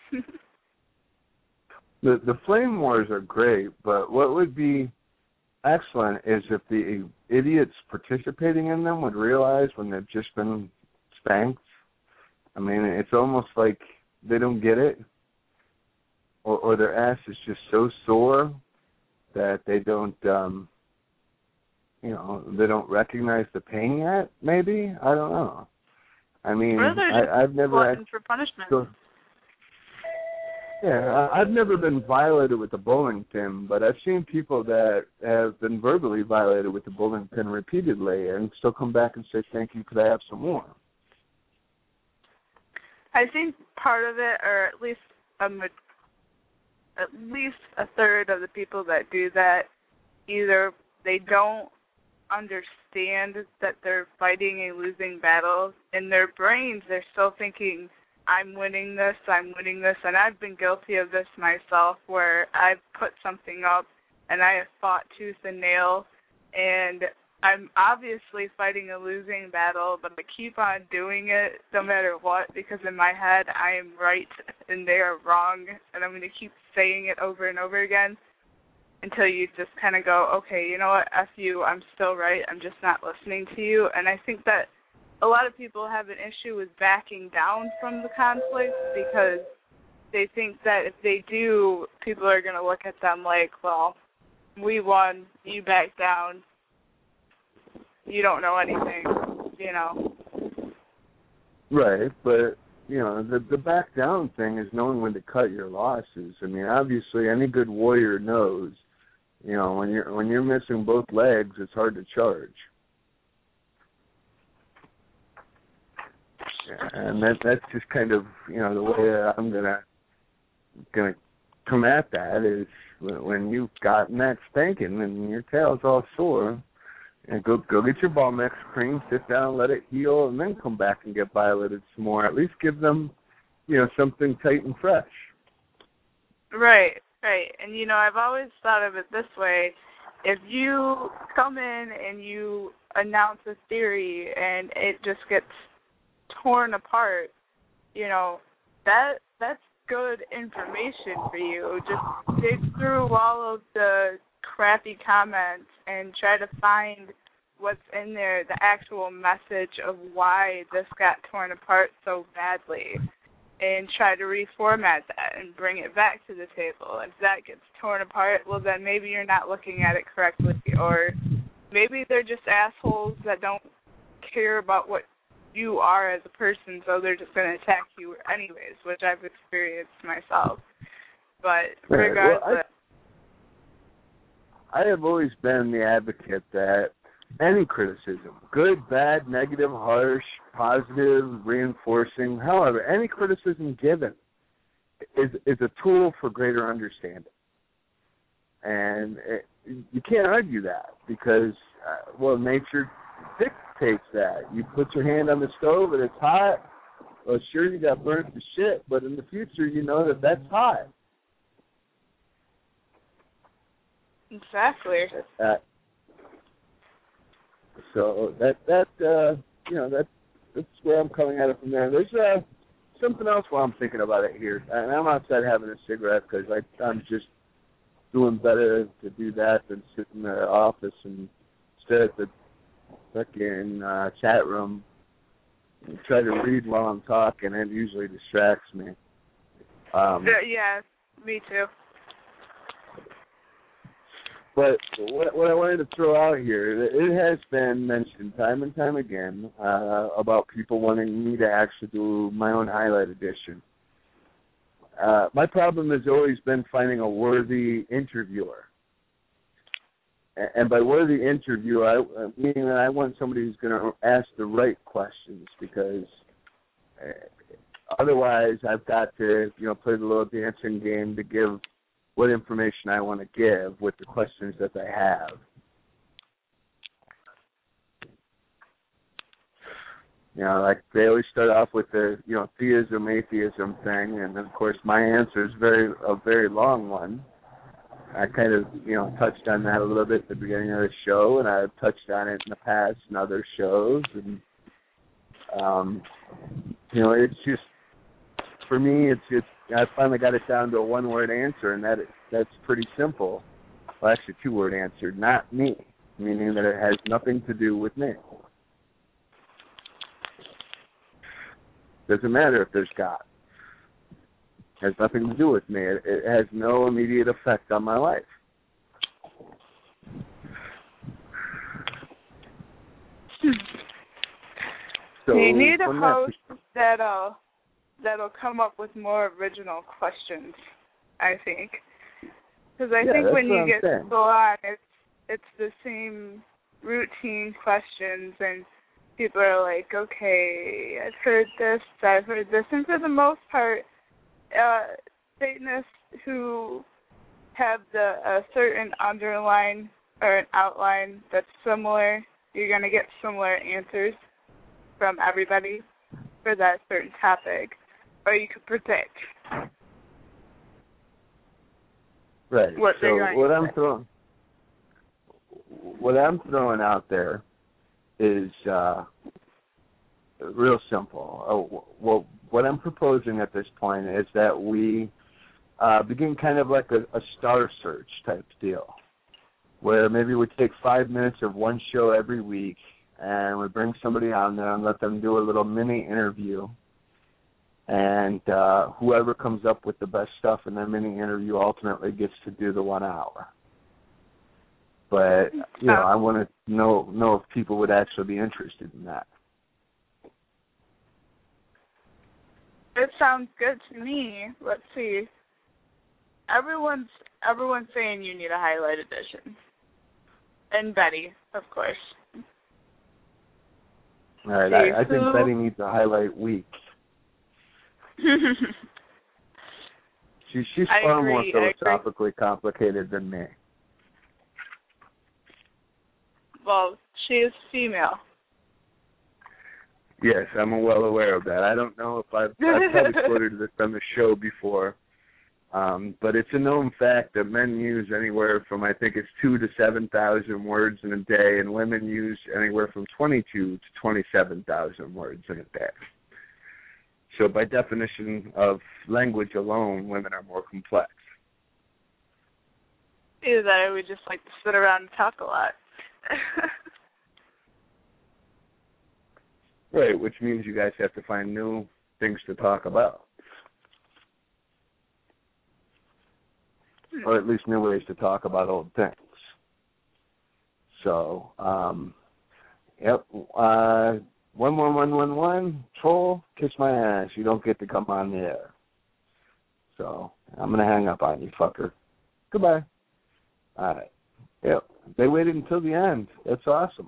the the flame wars are great, but what would be excellent is if the idiots participating in them would realize when they've just been spanked. I mean, it's almost like they don't get it, or, or their ass is just so sore that they don't, um, you know, they don't recognize the pain yet. Maybe I don't know. I mean, I, I've never
had, for punishment.
So, yeah, I've never been violated with a bowling pin, but I've seen people that have been verbally violated with the bowling pin repeatedly and still come back and say, "Thank you, could I have some more?"
I think part of it, or at least a, at least a third of the people that do that, either they don't understand that they're fighting a losing battle. In their brains, they're still thinking, I'm winning this, I'm winning this, and I've been guilty of this myself, where I've put something up and I have fought tooth and nail, and I'm obviously fighting a losing battle, but I keep on doing it no matter what, because in my head I am right and they are wrong, and I'm going to keep saying it over and over again until you just kind of go, okay, you know what, F you, I'm still right, I'm just not listening to you. And I think that a lot of people have an issue with backing down from the conflict because they think that if they do, people are going to look at them like, well, we won, you back down, you don't know anything, you know.
Right, but, you know, the the back down thing is knowing when to cut your losses. I mean, obviously any good warrior knows, you know, when you're when you're missing both legs, it's hard to charge. And that that's just kind of, you know, the way I'm gonna gonna come at that is when you've gotten that spanking and your tail's all sore, and go go get your Balmex cream, sit down, let it heal, and then come back and get violated some more. At least give them, you know, something tight and fresh.
Right, right. And, you know, I've always thought of it this way. If you come in and you announce a theory and it just gets torn apart, you know, that that's good information for you. Just dig through all of the crappy comments and try to find what's in there, the actual message of why this got torn apart so badly, and try to reformat that and bring it back to the table. If that gets torn apart, well, then maybe you're not looking at it correctly, or maybe they're just assholes that don't care about what you are as a person, so they're just going to attack you anyways, which I've experienced myself. But regardless...
Well, I, I have always been the advocate that any criticism, good, bad, negative, harsh, positive, reinforcing, however, any criticism given is is a tool for greater understanding. And it, you can't argue that because, uh, well, nature dictates that. You put your hand on the stove and it's hot, well, sure, you got burnt to shit, but in the future you know that that's hot.
Exactly.
Uh, so that that uh, you know that that's where I'm coming at it from there. There's uh, something else while I'm thinking about it here, and I'm outside having a cigarette because I'm just doing better to do that than sit in the office and sit at the fucking uh, chat room and try to read while I'm talking. It usually distracts me. Um,
yeah, me too.
But what, what I wanted to throw out here, it has been mentioned time and time again uh, about people wanting me to actually do my own highlight edition. Uh, my problem has always been finding a worthy interviewer. And by worthy interviewer, I, meaning that I want somebody who's going to ask the right questions, because otherwise I've got to, you know, play the little dancing game to give what information I want to give with the questions that I have. You know, like they always start off with the, you know, theism, atheism thing, and of course my answer is very a very long one. I kind of, you know, touched on that a little bit at the beginning of the show, and I've touched on it in the past in other shows, and um, you know, it's just, for me, it's it's. I finally got it down to a one-word answer, and that that's pretty simple. Well, actually, two-word answer, not me, meaning that it has nothing to do with me. Doesn't matter if there's God. It has nothing to do with me. It, it has no immediate effect on my life. So
you need a host that'll that'll come up with more original questions, I think. Because I
yeah,
think when you
I'm
get
saying.
people on, it's it's the same routine questions, and people are like, okay, I've heard this, I've heard this. And for the most part, uh, Satanists who have the a certain underline or an outline that's similar, you're going to get similar answers from everybody for that certain topic, or you could predict.
Right.
What
so what I'm throwing, what I'm throwing out there is uh, real simple. Uh, well, what I'm proposing at this point is that we uh, begin kind of like a, a star search type deal, where maybe we take five minutes of one show every week, and we bring somebody on there and let them do a little mini interview. And uh, whoever comes up with the best stuff in that mini interview ultimately gets to do the one hour. but you know,
Oh.
I want to know know if people would actually be interested in that.
It sounds good to me. Let's see. Everyone's everyone's saying you need a highlight edition. And Betty, of course.
All right,
See,
I, I think
who-
Betty needs a highlight week. She, she's
I
far
agree,
more
I agree.
philosophically complicated than me.
Well, she is female.
Yes, I'm well aware of that. I don't know if I've, I've probably quoted this on the show before, um, but it's a known fact that men use anywhere from, I think it's two to seven thousand words in a day, and women use anywhere from twenty-two to twenty-seven thousand words in a day. So by definition of language alone, women are more complex.
Either that or we just like to sit around and talk a lot.
Right, which means you guys have to find new things to talk about. Or at least new ways to talk about old things. So, um, yep, uh, one one one one one, troll, kiss my ass. You don't get to come on the air. So, I'm going to hang up on you, fucker. Goodbye. All right. Yep, they waited until the end. That's awesome.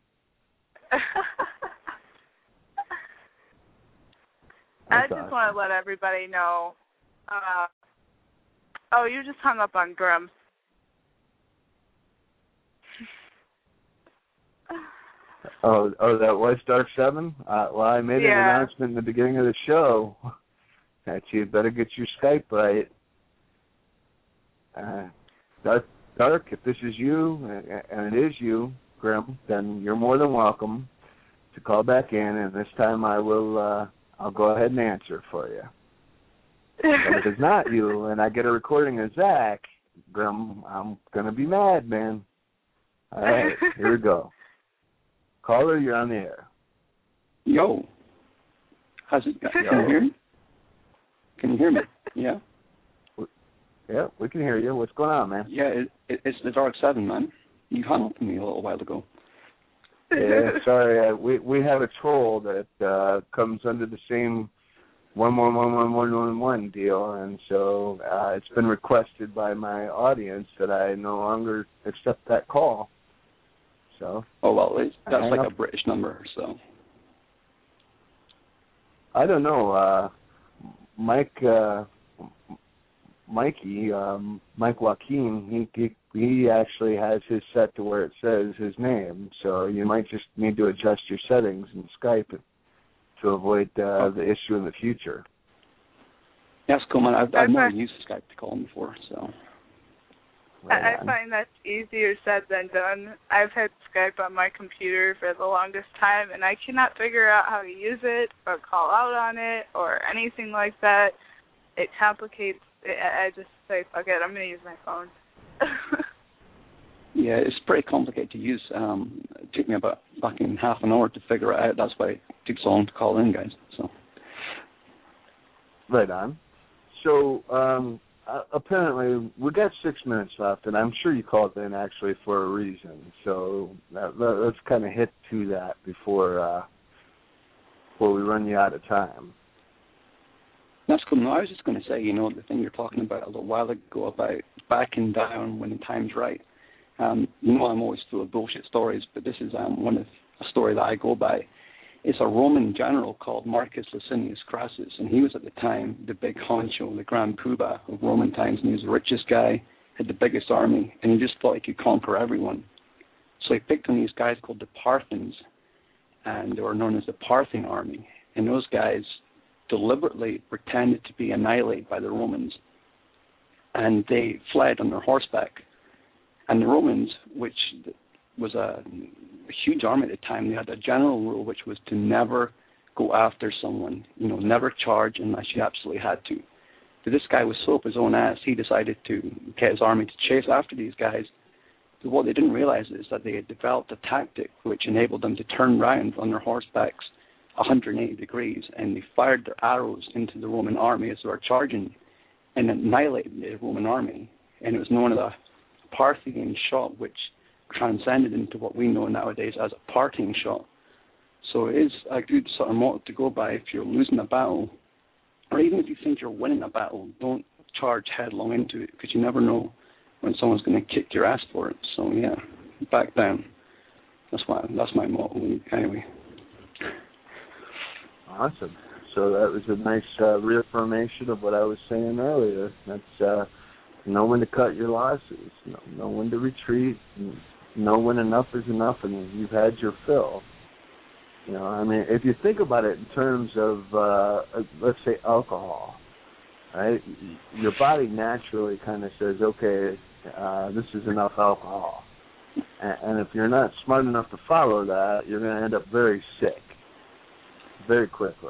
I
That's
just
awesome.
want to let everybody know. Uh, oh, you just hung up on Grim.
Oh, oh, that was Dark Seven? Uh, well, I made
Yeah.
an announcement in the beginning of the show that you better get your Skype right. Uh, Dark, Dark, if this is you, and it is you, Grim, then you're more than welcome to call back in, and this time I will, uh, I'll go ahead and answer for you. But if it's not you, and I get a recording of Zach, Grim, I'm going to be mad, man. All right, here we go. Caller, you're on the air.
Yo. How's it going?
Yo.
Can you hear me? Can you hear me? Yeah?
Yeah, we can hear you. What's going on, man?
Yeah, it, it, it's the Dark Seven, man. You hung up on me a little while ago.
Yeah, sorry. Uh, we we have a troll that uh, comes under the same one one one one one one one deal, and so uh, it's been requested by my audience that I no longer accept that call. So.
Oh, well, it's, that's
Hang
like
up.
a British number, so.
I don't know. Uh, Mike, uh, Mikey, um, Mike Joaquin, he, he he actually has his set to where it says his name. So you might just need to adjust your settings in Skype to avoid uh, the issue in the future.
Yeah, that's cool, man. I've, I've never
Okay.
used Skype to call him before, so.
I, I
Right on.
find that's easier said than done. I've had Skype on my computer for the longest time, and I cannot figure out how to use it or call out on it or anything like that. It complicates. It, I I just say, fuck it, I'm going to use my phone.
Yeah, it's pretty complicated to use. Um, it took me about fucking half an hour to figure it out. That's why it took so long to call in, guys. So.
Right on. So um, uh, apparently we got six minutes left, and I'm sure you called in actually for a reason. So uh, let, let's kind of hit to that before uh, before we run you out of time.
That's cool. No, I was just going to say, you know, the thing you're talking about a little while ago about backing down when the time's right. Um, you know, I'm always full of bullshit stories, but this is um, one of a story that I go by. It's a Roman general called Marcus Licinius Crassus, and he was at the time the big honcho, the grand poobah of Roman times, and he was the richest guy, had the biggest army, and he just thought he could conquer everyone. So he picked on these guys called the Parthians, and they were known as the Parthian army, and those guys deliberately pretended to be annihilated by the Romans, and they fled on their horseback. And the Romans, which was a, a huge army at the time, they had a general rule which was to never go after someone, you know, never charge unless you absolutely had to. But this guy was so up his own ass, he decided to get his army to chase after these guys. But what they didn't realize is that they had developed a tactic which enabled them to turn round on their horsebacks one hundred eighty degrees, and they fired their arrows into the Roman army as they were charging and annihilated the Roman army. And it was known as the Parthian shot, which transcended into what we know nowadays as a parting shot. So it is a good sort of motto to go by if you're losing a battle, or even if you think you're winning a battle, don't charge headlong into it, because you never know when someone's going to kick your ass for it. So yeah, back down. That's my that's my motto anyway.
Awesome. So that was a nice uh, reaffirmation of what I was saying earlier. That's uh, know when to cut your losses, know, know when to retreat, know when enough is enough, and you've had your fill. You know, I mean, if you think about it in terms of, uh, let's say, alcohol, right? Your body naturally kind of says, okay, uh, this is enough alcohol. And, and if you're not smart enough to follow that, you're going to end up very sick very quickly.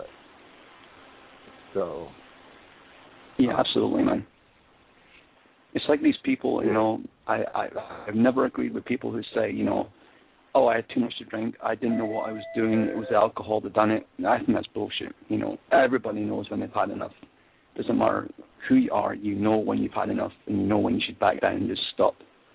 So.
Yeah, absolutely, man. It's like these people, you know, I, I, I've never agreed with people who say, you know, oh, I had too much to drink, I didn't know what I was doing, it was the alcohol that done it. I think that's bullshit. You know, everybody knows when they've had enough. Doesn't matter who you are, you know when you've had enough, and you know when you should back down and just stop.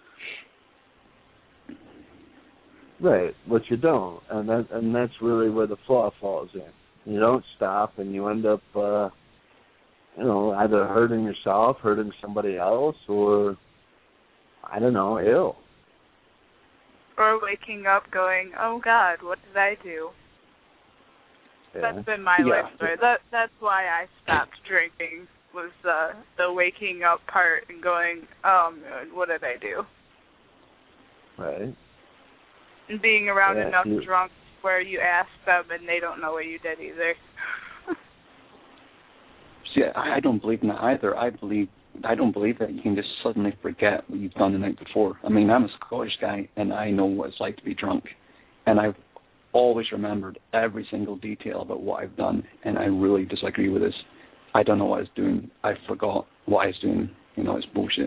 Right, but you don't, and that and that's really where the flaw falls in. You don't stop, and you end up, uh, you know, either hurting yourself, hurting somebody else, or, I don't know, ill.
Or waking up going, oh, God, what did I do?
Yeah.
That's been my
yeah.
life story. That, that's why I stopped drinking, was uh, the waking up part and going, oh, man, what did I do?
Right.
And being around
yeah,
enough
you...
drunks where you ask them and they don't know what you did either.
See, I don't believe in that either. I believe I don't believe that you can just suddenly forget what you've done the night before. I mean, I'm a Scottish guy, and I know what it's like to be drunk, and I've always remembered every single detail about what I've done, and I really disagree with this. I don't know what I was doing. I forgot what I was doing. You know, it's bullshit.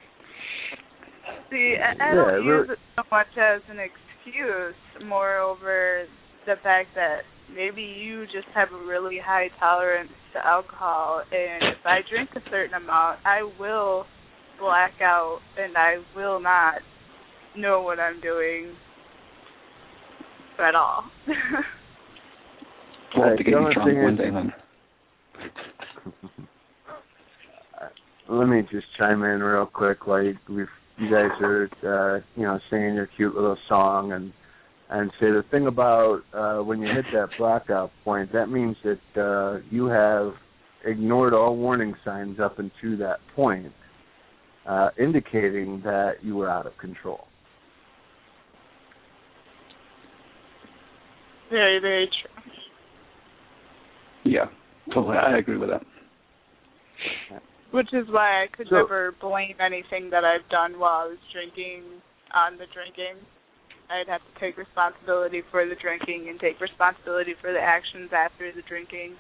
See, I, I
yeah,
don't use it so much as an excuse. Moreover, the fact that maybe you just have a really high tolerance to alcohol, and if I drink a certain amount, I will black out, and I will not know what I'm doing at all.
We'll have to get you drunk one day, then.
Let me just chime in real quick while you, you guys are, uh, you know, singing your cute little song, and and say the thing about uh, when you hit that blackout point, that means that uh, you have ignored all warning signs up until that point, uh, indicating that you were out of control.
Very, very true.
Yeah, totally. I agree with that.
Which is why I could
so,
never blame anything that I've done while I was drinking on the drinking. I'd have to take responsibility for the drinking and take responsibility for the actions after the drinking.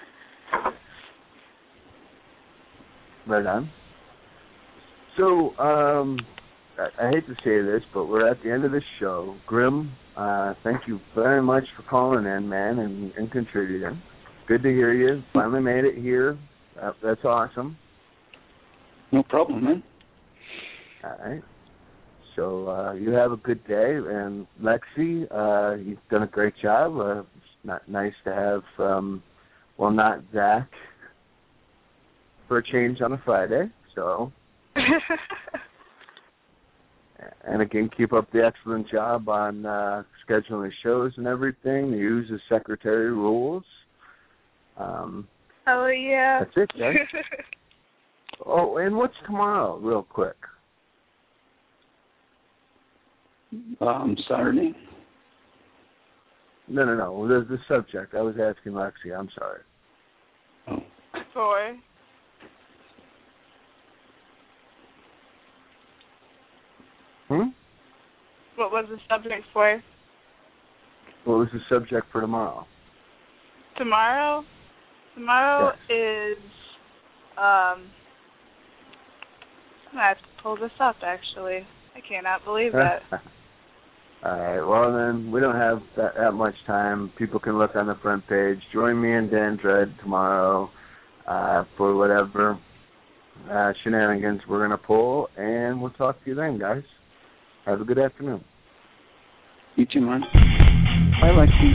Right on. So, um, I, I hate to say this, but we're at the end of the show. Grim, uh, thank you very much for calling in, man, and, and contributing. Good to hear you. Finally made it here. Uh, that's awesome.
No problem, man.
All right. So uh, you have a good day, and Lexi, uh, you've done a great job. Uh, it's not nice to have, um, well, not Zach for a change on a Friday. So, and again, keep up the excellent job on uh, scheduling shows and everything. Use the secretary rules. Um,
oh yeah.
That's it, guys. Oh, and what's tomorrow, real quick?
Um, Saturday?
No, no, no. The, the subject. I was asking Lexi. I'm sorry.
Oh.
For?
Hmm?
What was the subject for?
What was the subject for tomorrow?
Tomorrow? Tomorrow
yes.
is, um, I'm going to have to pull this up, actually. I cannot believe that.
All right. Well, then, we don't have that, that much time. People can look on the front page. Join me and Dan Dredd tomorrow uh, for whatever uh, shenanigans we're going to pull, and we'll talk to you then, guys. Have a good afternoon.
You too, man. Bye, Lexi.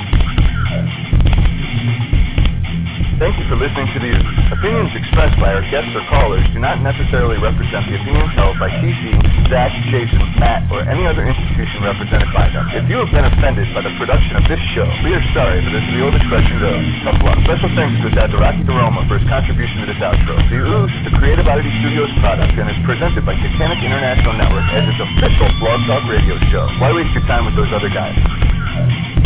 Thank you for listening to the Ooze. Opinions expressed by our guests or callers do not necessarily represent the opinions held by T C, Zach, Jason, Matt, or any other institution represented by them. If you have been offended by the production of this show, we are sorry, but this real discretion goes. Tough luck. Special thanks to Rocky DeRoma for his contribution to this outro. The Ooze is a Creative Oddity Studios product and is presented by Titanic International Network as its official Blog Talk radio show. Why waste your time with those other guys?